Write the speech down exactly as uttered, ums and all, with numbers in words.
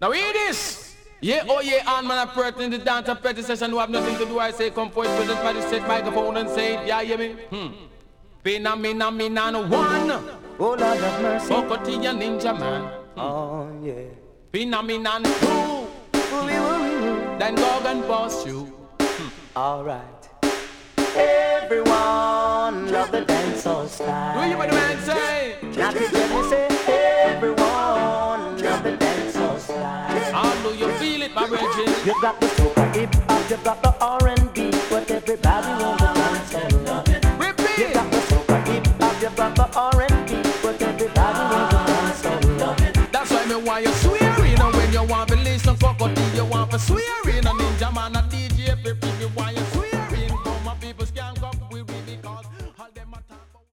Now hear this. Yeah, oh yeah, and man, I pertinent the dance and petty session who have nothing to do. I say, come point, present by the set microphone and say, yeah, hear me? Hmm. Phenomena, me, no one. Oh, Lord have mercy. Okoti and Ninja Man. Oh, yeah. Phenomena, two. Then go and boss you. Hmm. All right. Everyone love the dancehall style. Do you what the man say? Not to tell me say, everyone love the dancehall style. How do you feel it, my virgin? You got the super hip hop, you got the R and B, but everybody wants the dancehall. Love it. Repeat. You got the super hip hop, you got the R and B, but everybody wants the dancehall. Love it. That's why me want you swear, you know when you want to listen, fuck what you want to swear.